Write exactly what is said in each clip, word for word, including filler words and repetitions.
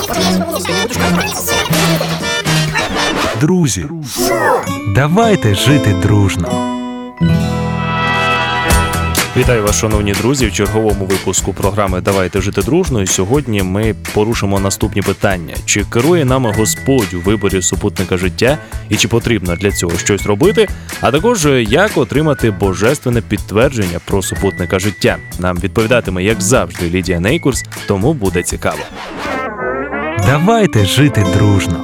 Друзі, давайте жити дружно. Вітаю вас, шановні друзі, в черговому випуску програми «Давайте жити дружно». І сьогодні ми порушимо наступні питання. Чи керує нами Господь у виборі супутника життя і чи потрібно для цього щось робити? А також, як отримати божественне підтвердження про супутника життя. Нам відповідатиме, як завжди, Лідія Нейкурс, тому буде цікаво. Давайте жити дружно.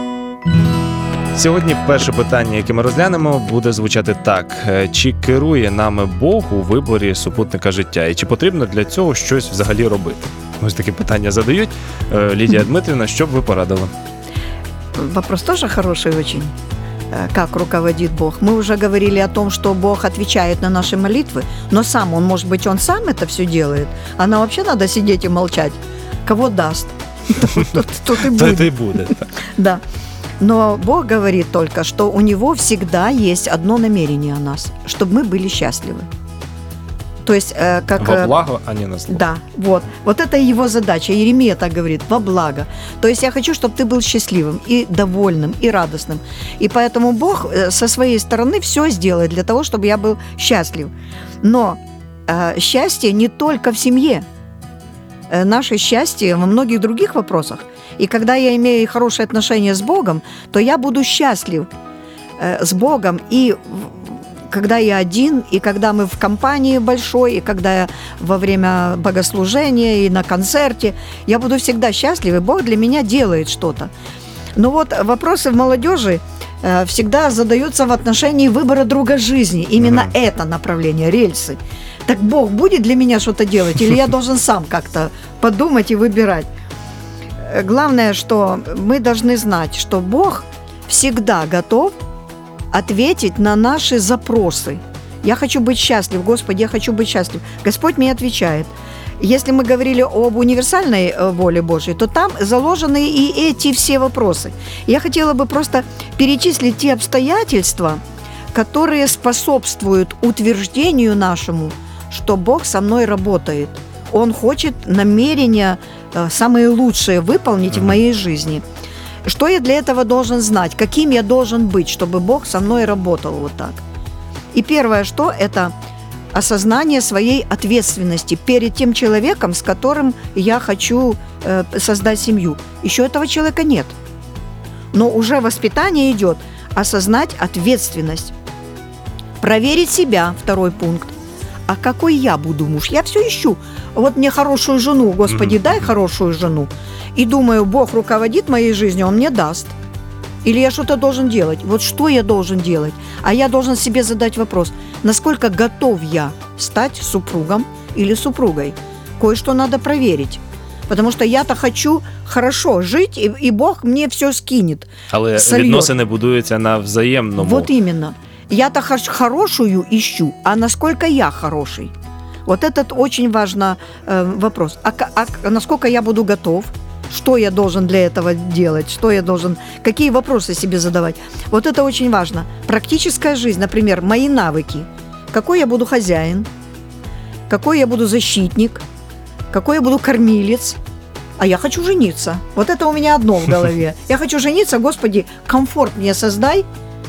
Сьогодні перше питання, яке ми розглянемо, буде звучати так. Чи керує нами Бог у виборі супутника життя? І чи потрібно для цього щось взагалі робити? Ось такі питання задають. Лідія Дмитрівна, що б ви порадили? Вопрос тоже хороший очень. Как руководит Бог? Мы уже говорили о том, что Бог отвечает на наши молитвы, но сам Он, может быть, Он сам это все делает, а нам вообще надо сидеть и молчать. Кого даст, тот и будет. То и будет. Да. Но Бог говорит только, что у Него всегда есть одно намерение о нас, чтобы мы были счастливы. То есть, э, как... Во благо, а не на зло. Да, вот. Вот это Его задача. Иеремия так говорит, во благо. То есть я хочу, чтобы ты был счастливым и довольным, и радостным. И поэтому Бог со своей стороны все сделает для того, чтобы я был счастлив. Но э, счастье не только в семье. Э, наше счастье во многих других вопросах. И когда я имею хорошие отношения с Богом, то я буду счастлив э, с Богом и в, когда я один, и когда мы в компании большой, и когда я во время богослужения и на концерте, я буду всегда счастлив, и Бог для меня делает что-то. Но вот вопросы в молодежи э, всегда задаются в отношении выбора друга жизни. Именно mm-hmm. это направление, рельсы. Так Бог будет для меня что-то делать, или я должен сам как-то подумать и выбирать? Главное, что мы должны знать, что Бог всегда готов ответить на наши запросы. Я хочу быть счастлив, Господи, я хочу быть счастлив. Господь мне отвечает. Если мы говорили об универсальной воле Божьей, то там заложены и эти все вопросы. Я хотела бы просто перечислить те обстоятельства, которые способствуют утверждению нашему, что Бог со мной работает. Он хочет намерения самые лучшие выполнить mm-hmm. в моей жизни. Что я для этого должен знать? Каким я должен быть, чтобы Бог со мной работал вот так? И первое, что это осознание своей ответственности перед тем человеком, с которым я хочу э, создать семью. Еще этого человека нет. Но уже воспитание идет. Осознать ответственность. Проверить себя, второй пункт. А какой я буду муж? Я все ищу. Вот мне хорошую жену, Господи, mm-hmm. дай хорошую жену. И думаю, Бог руководит моей жизнью, Он мне даст. Или я что-то должен делать. Вот что я должен делать? А я должен себе задать вопрос, насколько готов я стать супругом или супругой? Кое-что надо проверить. Потому что я-то хочу хорошо жить, и, и Бог мне все скинет. Але сольет. Відносини будуються на взаємному. Вот именно. Я-то хорошую ищу, а насколько я хороший? Вот этот очень важный э, вопрос. А, а насколько я буду готов? Что я должен для этого делать? Что я должен? Какие вопросы себе задавать? Вот это очень важно. Практическая жизнь, например, мои навыки. Какой я буду хозяин? Какой я буду защитник? Какой я буду кормилец? А я хочу жениться. Вот это у меня одно в голове. Я хочу жениться, Господи, комфорт мне создай.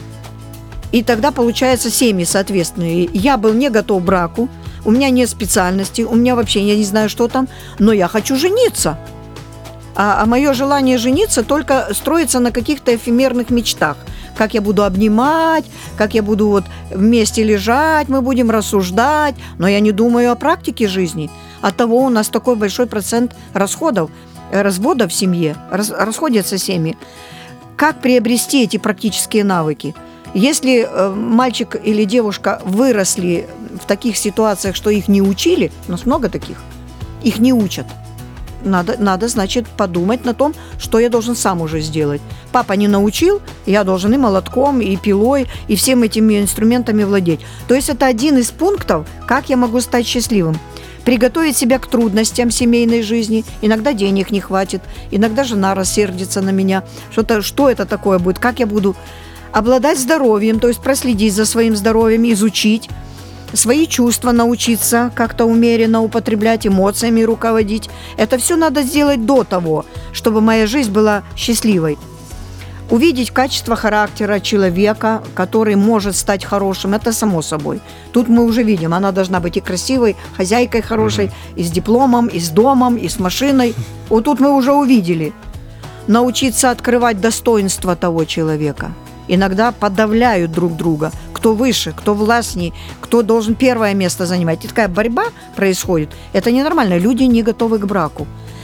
И тогда получаются семьи соответственные. Я был не готов к браку, у меня нет специальности, у меня вообще, я не знаю, что там, но я хочу жениться. А, а мое желание жениться только строится на каких-то эфемерных мечтах. Как я буду обнимать, как я буду вот вместе лежать, мы будем рассуждать. Но я не думаю о практике жизни. Оттого у нас такой большой процент расходов, разводов в семье, раз, расходятся семьи. Как приобрести эти практические навыки? Если э, мальчик или девушка выросли в таких ситуациях, что их не учили, у нас много таких, их не учат. Надо, надо, значит, подумать на том, что я должен сам уже сделать. Папа не научил, я должен и молотком, и пилой, и всеми этими инструментами владеть. То есть это один из пунктов, как я могу стать счастливым. Приготовить себя к трудностям семейной жизни. Иногда денег не хватит, иногда жена рассердится на меня. Что-то, что это такое будет, как я буду... Обладать здоровьем, то есть проследить за своим здоровьем, изучить. свои чувства научиться как-то умеренно употреблять, эмоциями руководить. Это все надо сделать до того, чтобы моя жизнь была счастливой. Увидеть качество характера человека, который может стать хорошим, это само собой. Тут мы уже видим, она должна быть и красивой, хозяйкой хорошей, mm-hmm. и с дипломом, и с домом, и с машиной. Вот тут мы уже увидели. Научиться открывать достоинство того человека. Иногда подавляют друг друга. Кто выше, кто властней, кто должен первое место занимать. И такая борьба происходит. Это ненормально. Люди не готовы к браку.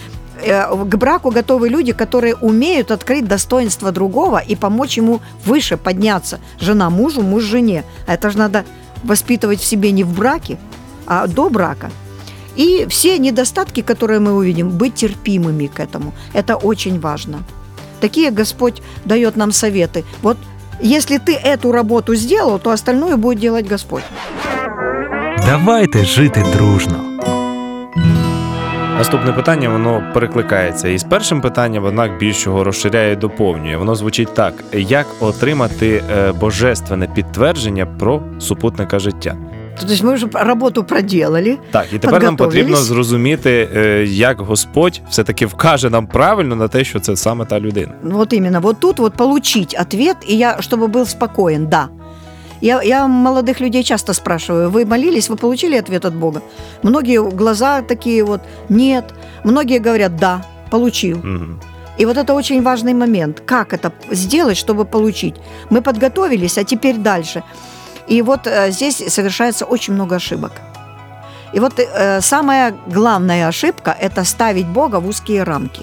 К браку готовы люди, которые умеют открыть достоинство другого и помочь ему выше подняться. Жена мужу, муж жене. А это же надо воспитывать в себе не в браке, а до брака. И все недостатки, которые мы увидим, быть терпимыми к этому. Это очень важно. Такие Господь дает нам советы. Вот если ты эту работу сделал, то остальное будет делать Господь. Давайте жити дружно. Наступне питання, воно перекликається із першим питанням, однак більш його розширяє і доповнює. Воно звучить так: як отримати божественне підтвердження про супутника життя? Тобто ми вже роботу проделали. Так, і тепер нам потрібно зрозуміти, як Господь все-таки вкаже нам правильно на те, що це саме та людина. Вот именно, вот тут вот получить ответ, и я, чтобы был спокоен, да. Я, я молодых людей часто спрашиваю: вы молились, вы получили ответ от Бога? Многие глаза такие вот: нет. Многие говорят: да, получил. Угу. И вот это очень важный момент. Как это сделать, чтобы получить? Мы подготовились, а теперь дальше. И вот э, здесь совершается очень много ошибок. И вот э, самая главная ошибка – это ставить Бога в узкие рамки.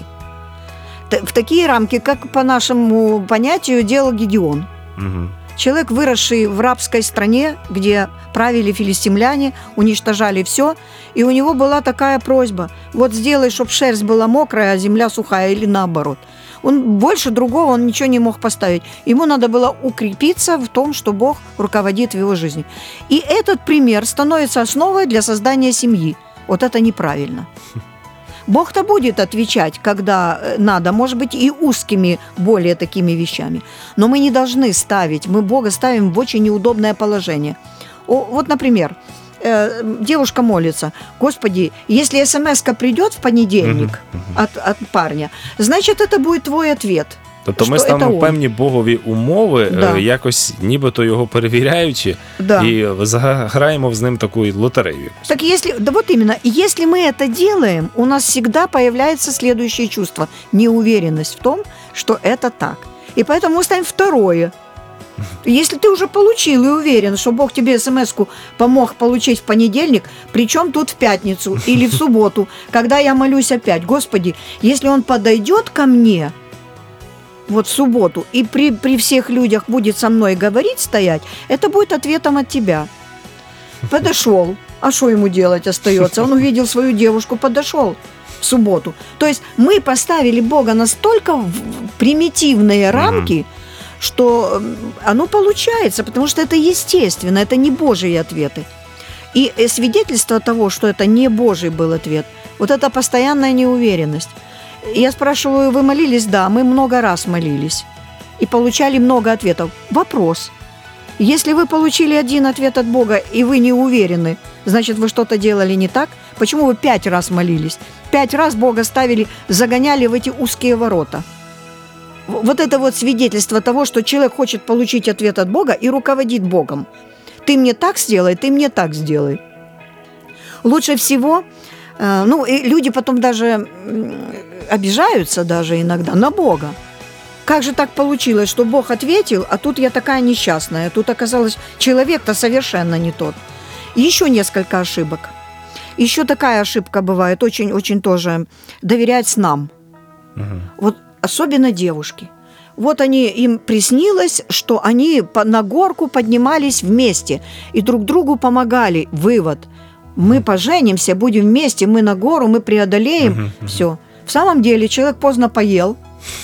Т- в такие рамки, как по нашему понятию делал Гедеон. Угу. Человек, выросший в рабской стране, где правили филистимляне, уничтожали все, и у него была такая просьба: вот сделай, чтобы шерсть была мокрая, а земля сухая, или наоборот. Он больше другого он ничего не мог поставить. Ему надо было укрепиться в том, что Бог руководит в его жизни. И этот пример становится основой для создания семьи. Вот это неправильно. Бог-то будет отвечать, когда надо, может быть, и узкими более такими вещами. Но мы не должны ставить, мы Бога ставим в очень неудобное положение. О, вот, например, э, девушка молится: Господи, если смс-ка придет в понедельник от, от парня, значит, это будет твой ответ. Тобто ми ставимо певні Богові умови, да. якось нібито його перевіряючи, да. і заграємо з ним таку лотерею. Так если, да вот именно, если мы это делаем, у нас всегда появляется следующее чувство: неуверенность в том, что это так. И поэтому мы ставим второе. Если ты уже получил и уверен, что Бог тебе смс-ку помог получить в понедельник, причем тут в пятницу или в субботу, когда я молюсь опять: Господи, если он подойдет ко мне вот в субботу и при, при всех людях будет со мной говорить, стоять, это будет ответом от тебя. Подошел, а что ему делать остается? Он увидел свою девушку, подошел в субботу. То есть мы поставили Бога настолько в примитивные рамки, mm-hmm. что оно получается, потому что это естественно, это не Божьи ответы. И свидетельство того, что это не Божий был ответ, вот это постоянная неуверенность. Я спрашиваю: вы молились? Да, мы много раз молились и получали много ответов. Вопрос: если вы получили один ответ от Бога и вы не уверены, значит, вы что-то делали не так? Почему вы пять раз молились? Пять раз Бога ставили, загоняли в эти узкие ворота. Вот это вот свидетельство того, что человек хочет получить ответ от Бога и руководит Богом. Ты мне так сделай, ты мне так сделай. Лучше всего, ну, и люди потом даже обижаются даже иногда на Бога. Как же так получилось, что Бог ответил, а тут я такая несчастная, тут оказалось, человек-то совершенно не тот. Еще несколько ошибок. Еще такая ошибка бывает, очень-очень тоже, доверять снам. Угу. Вот особенно девушки. Вот они, им приснилось, что они на горку поднимались вместе и друг другу помогали. Вывод: мы поженимся, будем вместе, мы на гору, мы преодолеем. Угу, угу. Все. В самом деле человек поздно поел.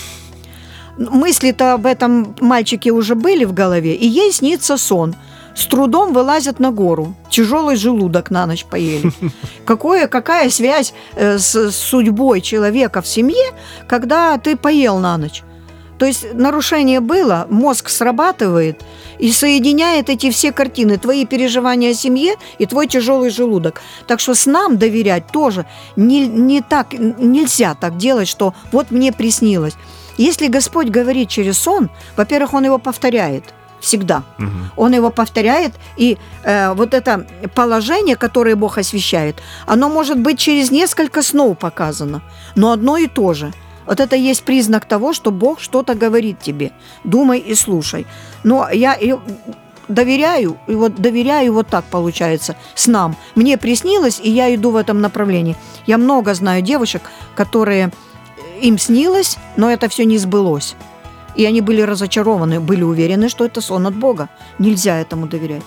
Мысли-то об этом мальчике уже были в голове, и ей снится сон. С трудом вылазят на гору. Тяжелый желудок на ночь поели. Какое, какая связь с судьбой человека в семье, когда ты поел на ночь? То есть нарушение было, мозг срабатывает и соединяет эти все картины, твои переживания о семье и твой тяжелый желудок. Так что снам доверять тоже не, не так, нельзя так делать, что вот мне приснилось. Если Господь говорит через сон, во-первых, Он его повторяет всегда. Угу. Он его повторяет, и э, вот это положение, которое Бог освещает, оно может быть через несколько снов показано, но одно и то же. Вот это есть признак того, что Бог что-то говорит тебе. Думай и слушай. Но я и доверяю, и вот доверяю вот так получается снам. Мне приснилось, и я иду в этом направлении. Я много знаю девушек, которые им снилось, но это все не сбылось. И они были разочарованы, были уверены, что это сон от Бога. Нельзя этому доверять.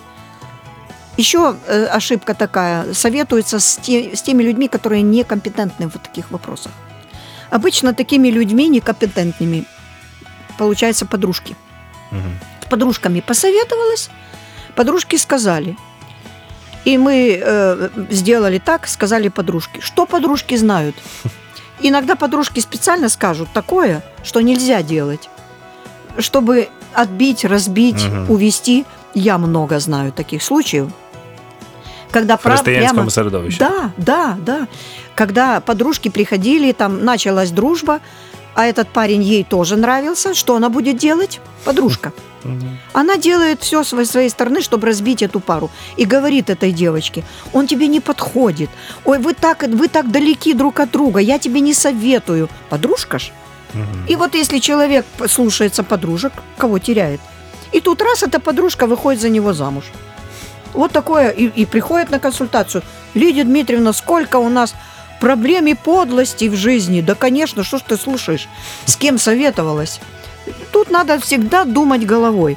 Еще э, ошибка такая. Советуется с, те, с теми людьми, которые некомпетентны в таких вопросах. Обычно такими людьми некомпетентными получаются подружки. Угу. С подружками посоветовалась, подружки сказали. И мы э, сделали так, сказали подружки. Что подружки знают? Иногда подружки специально скажут такое, что нельзя делать, чтобы отбить, разбить, угу. увести. Я много знаю таких случаев. Когда в христианском прямо... середовище. Да, да, да. Когда подружки приходили, там началась дружба, а этот парень ей тоже нравился, что она будет делать? Подружка. Угу. Она делает все с своей стороны, чтобы разбить эту пару. И говорит этой девочке: он тебе не подходит. Ой, вы так, вы так далеки друг от друга, я тебе не советую. Подружка ж. Угу. И вот если человек слушается подружек, кого теряет? И тут раз эта подружка выходит за него замуж. Вот такое, и, и приходит на консультацию. Лидия Дмитриевна, сколько у нас проблем и подлостей в жизни. Да, конечно, что ж ты слушаешь? С кем советовалась? Тут надо всегда думать головой.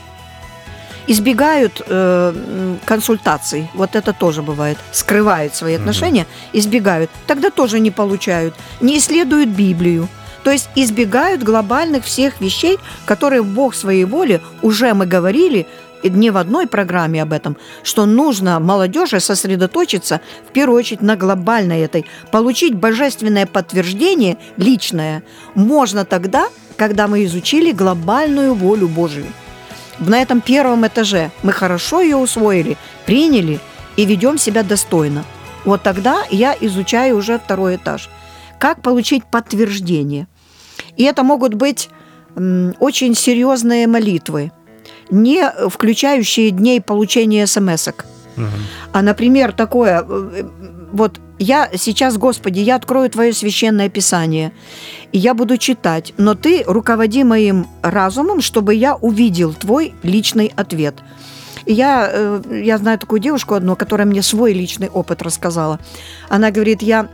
Избегают э, консультаций. Вот это тоже бывает. Скрывают свои отношения, угу. избегают. Тогда тоже не получают. Не исследуют Библию. То есть избегают глобальных всех вещей, которые Бог в своей воле, уже мы говорили, не в одной программе об этом, что нужно молодежи сосредоточиться в первую очередь на глобальной этой. Получить божественное подтверждение личное можно тогда, когда мы изучили глобальную волю Божию. На этом первом этаже мы хорошо ее усвоили, приняли и ведем себя достойно. Вот тогда я изучаю уже второй этаж. Как получить подтверждение? И это могут быть м, очень серьезные молитвы, не включающие дней получения смс-ок. Угу. А, например, такое, вот я сейчас, Господи, я открою Твое священное Писание, и я буду читать, но Ты руководи моим разумом, чтобы я увидел Твой личный ответ. И я, я знаю такую девушку одну, которая мне свой личный опыт рассказала. Она говорит, я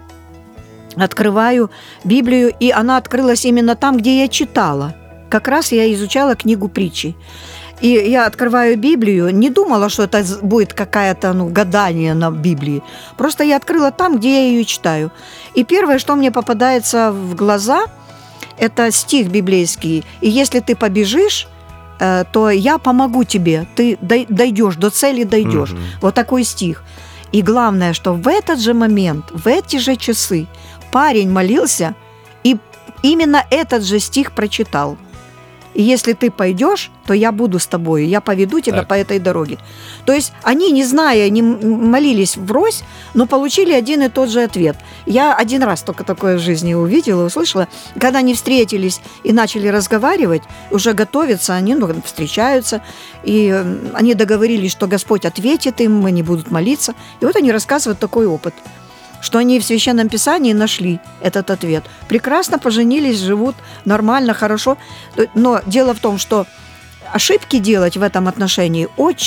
открываю Библию, и она открылась именно там, где я читала. Как раз я изучала книгу притчи. И я открываю Библию, не думала, что это будет какое-то ну, гадание на Библии. Просто я открыла там, где я ее читаю. И первое, что мне попадается в глаза, это стих библейский. И если ты побежишь, то я помогу тебе. Ты дойдешь, до цели дойдешь. Mm-hmm. Вот такой стих. И главное, что в этот же момент, в эти же часы парень молился, и именно этот же стих прочитал. И если ты пойдешь, то я буду с тобой, я поведу тебя так. по этой дороге. То есть они, не зная, не молились врозь, но получили один и тот же ответ. Я один раз только такое в жизни увидела, услышала. Когда они встретились и начали разговаривать, уже готовятся, они ну, встречаются, и они договорились, что Господь ответит им, они будут молиться. И вот они рассказывают такой опыт, что они в Священном Писании нашли этот ответ. Прекрасно поженились, живут нормально, хорошо. Но дело в том, что ошибки делать в этом отношении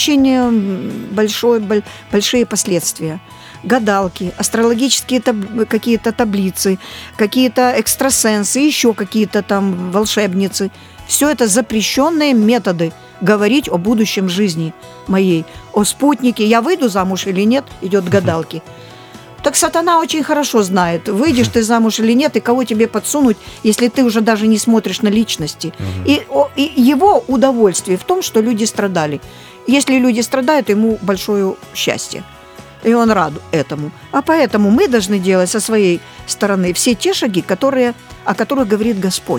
очень большой, большие последствия. Гадалки, астрологические таб- какие-то таблицы, какие-то экстрасенсы, еще какие-то там волшебницы. Все это запрещенные методы говорить о будущем жизни моей, о спутнике. Я выйду замуж или нет, идет к гадалке. Так сатана очень хорошо знает, выйдешь ты замуж или нет, и кого тебе подсунуть, если ты уже даже не смотришь на личности. Угу. И, о, и его удовольствие в том, что люди страдали. Если люди страдают, ему большое счастье. И он рад этому. А поэтому мы должны делать со своей стороны все те шаги, которые, о которых говорит Господь.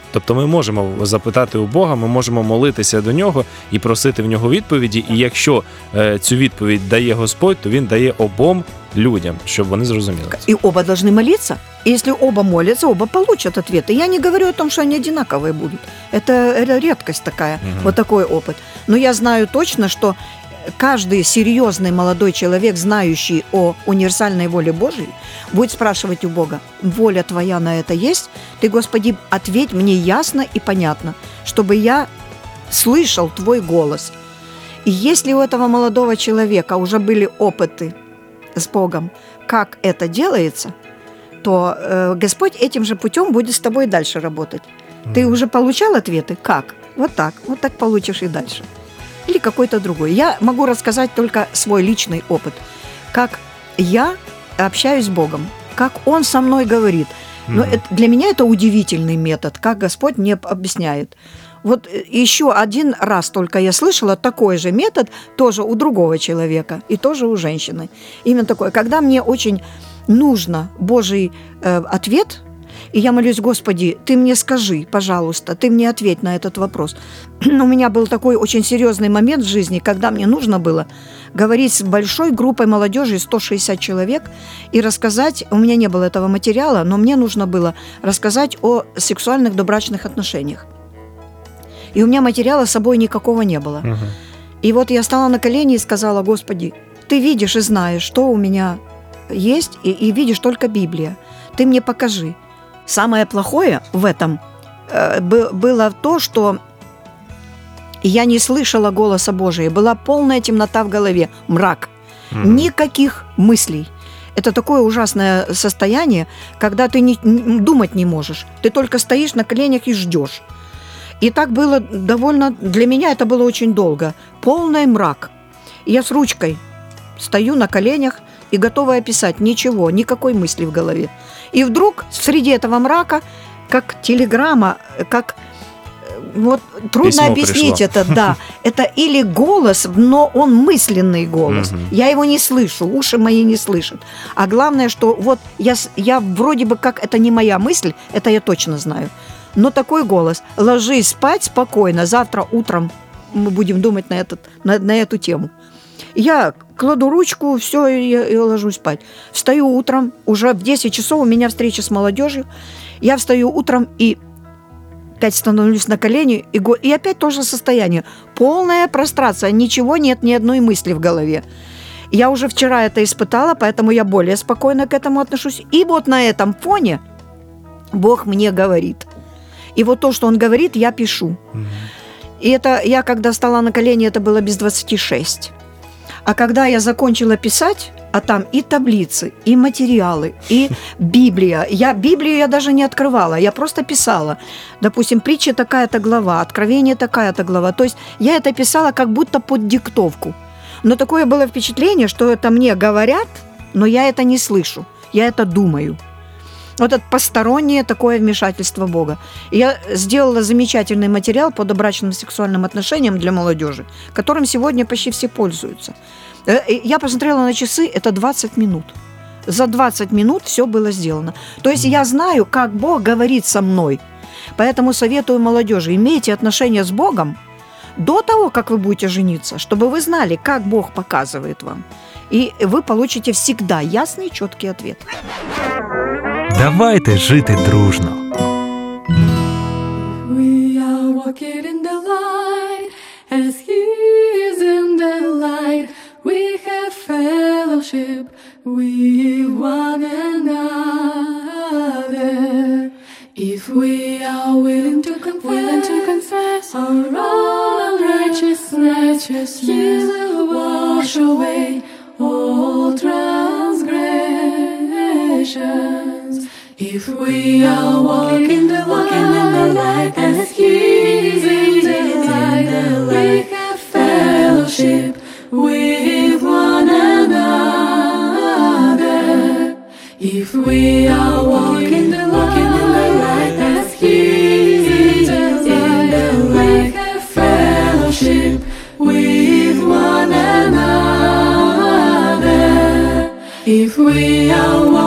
Тобто ми можемо запитати у Бога, ми можемо молитися до Нього і просити в Нього відповіді, і якщо е, цю відповідь дає Господь, то Він дає обом людям, щоб вони зрозуміли. И оба должны молиться. И если оба молятся, оба получат ответы. Я не говорю о том, что они одинаковые будут. Это, это редкость такая, Мгм. вот такой опыт. Но я знаю точно, что каждый серьезный молодой человек, знающий о универсальной воле Божией, будет спрашивать у Бога: воля Твоя на это есть? Ты, Господи, ответь мне ясно и понятно, чтобы я слышал Твой голос. И если у этого молодого человека уже были опыты с Богом, как это делается, то э, Господь этим же путем будет с тобой дальше работать. Ты уже получал ответы? Как? Вот так. Вот так получишь и дальше. Или какой-то другой. Я могу рассказать только свой личный опыт. Как я общаюсь с Богом, как Он со мной говорит. Но Мгм. это, для меня это удивительный метод, как Господь мне объясняет. Вот э, еще один раз только я слышала такой же метод тоже у другого человека и тоже у женщины. Именно такой, когда мне очень нужно Божий э, ответ, и я молюсь: Господи, Ты мне скажи, пожалуйста, Ты мне ответь на этот вопрос. У меня был такой очень серьезный момент в жизни, когда мне нужно было говорить с большой группой молодежи, сто шестьдесят человек, и рассказать, у меня не было этого материала, но мне нужно было рассказать о сексуальных добрачных отношениях. И у меня материала с собой никакого не было. Мгм. И вот я стала на колени и сказала: Господи, Ты видишь и знаешь, что у меня есть, и, и видишь только Библия. Ты мне покажи. Самое плохое в этом э, бы- было то, что я не слышала голоса Божия. Была полная темнота в голове, мрак. Мгм. Никаких мыслей. Это такое ужасное состояние, когда ты не, н- думать не можешь. Ты только стоишь на коленях и ждешь. И так было довольно... Для меня это было очень долго. Полный мрак. И я с ручкой стою на коленях и готова описать. Ничего, никакой мысли в голове. И вдруг среди этого мрака, как телеграмма, как... э, Вот трудно Письмо объяснить пришло. это, да. Это или голос, но он мысленный голос. Мгм. Я его не слышу, уши мои не слышат. А главное, что вот я, с- я вроде бы как это не моя мысль, это я точно знаю. Но такой голос: ложись спать спокойно, завтра утром мы будем думать на, этот, на, на эту тему. Я кладу ручку, все, и, и ложусь спать. Встаю утром, уже в десять часов у меня встреча с молодежью. Я встаю утром и опять становлюсь на колени, и, го- и опять то же состояние. Полная прострация, ничего нет, ни одной мысли в голове. Я уже вчера это испытала, поэтому я более спокойно к этому отношусь. И вот на этом фоне Бог мне говорит. И вот то, что Он говорит, я пишу. Мгм. И это я, когда стала на колени, это было без двадцати шесть. А когда я закончила писать, а там и таблицы, и материалы, и Библия. Я Библию я даже не открывала, я просто писала. Допустим, притча такая-то глава, откровение такая-то глава. То есть я это писала как будто под диктовку. Но такое было впечатление, что это мне говорят, но я это не слышу, я это думаю. Вот это постороннее такое вмешательство Бога. И я сделала замечательный материал по добрачным сексуальным отношениям для молодежи, которым сегодня почти все пользуются. Э, и Я посмотрела на часы, это двадцать минут. За двадцать минут все было сделано. То есть я знаю, как Бог говорит со мной. Поэтому советую молодежи: имейте отношения с Богом до того, как вы будете жениться, чтобы вы знали, как Бог показывает вам. И вы получите всегда ясный, четкий ответ. Давайте жити дружно. We are walking in the light, as He is in the light. We have fellowship with one another. If we are willing to confess, willing to confess our unrighteousness, He will wash away all transgressions. If we are walking the walking in the light, as He is in the light, we have fellowship with one another. If we are walking the walking in the light, as He is in the light, we have fellowship with one another. If we are